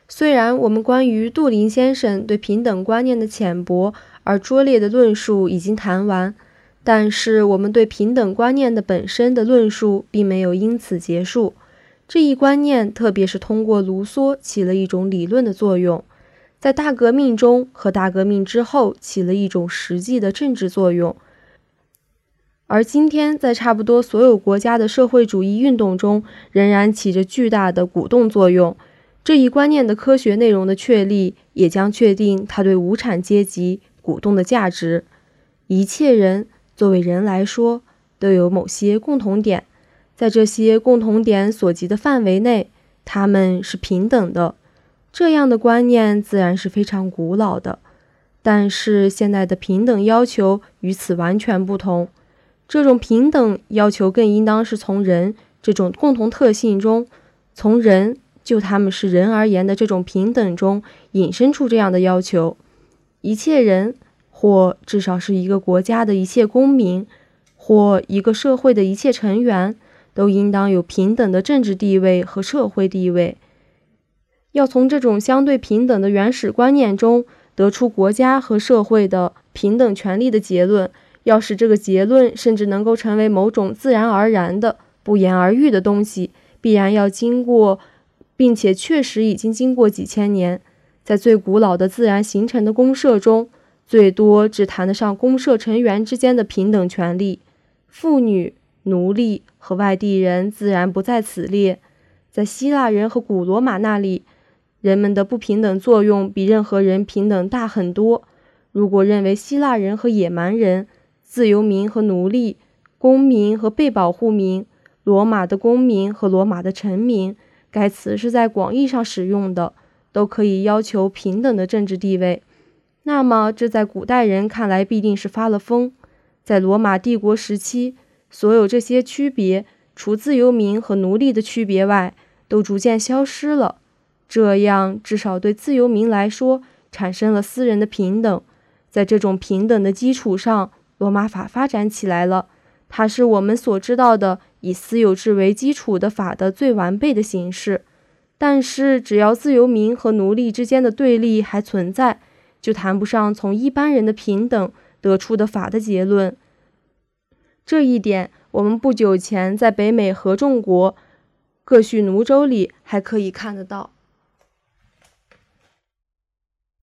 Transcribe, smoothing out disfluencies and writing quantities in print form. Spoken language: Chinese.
虽然我们关于杜林先生对平等观念的浅薄而拙劣的论述已经谈完，但是我们对平等观念的本身的论述并没有因此结束。这一观念特别是通过卢梭起了一种理论的作用，在大革命中和大革命之后起了一种实际的政治作用，而今天在差不多所有国家的社会主义运动中仍然起着巨大的鼓动作用。这一观念的科学内容的确立也将确定它对无产阶级鼓动的价值。一切人作为人来说都有某些共同点，在这些共同点所及的范围内，他们是平等的。这样的观念自然是非常古老的，但是现在的平等要求与此完全不同。这种平等要求更应当是从人这种共同特性中，从人就他们是人而言的这种平等中引申出这样的要求。一切人，或至少是一个国家的一切公民，或一个社会的一切成员，都应当有平等的政治地位和社会地位。要从这种相对平等的原始观念中得出国家和社会的平等权利的结论，要使这个结论甚至能够成为某种自然而然的不言而喻的东西，必然要经过，并且确实已经经过几千年。在最古老的自然形成的公社中，最多只谈得上公社成员之间的平等权利，妇女、奴隶和外地人自然不在此列。在希腊人和古罗马那里，人们的不平等作用比任何人平等大很多。如果认为希腊人和野蛮人、自由民和奴隶、公民和被保护民、罗马的公民和罗马的臣民，该词是在广义上使用的，都可以要求平等的政治地位，那么这在古代人看来必定是发了疯。在罗马帝国时期，所有这些区别，除自由民和奴隶的区别外，都逐渐消失了。这样至少对自由民来说，产生了私人的平等。在这种平等的基础上，罗马法发展起来了，它是我们所知道的以私有制为基础的法的最完备的形式。但是只要自由民和奴隶之间的对立还存在，就谈不上从一般人的平等得出的法的结论。这一点我们不久前在北美合众国各叙奴州里还可以看得到。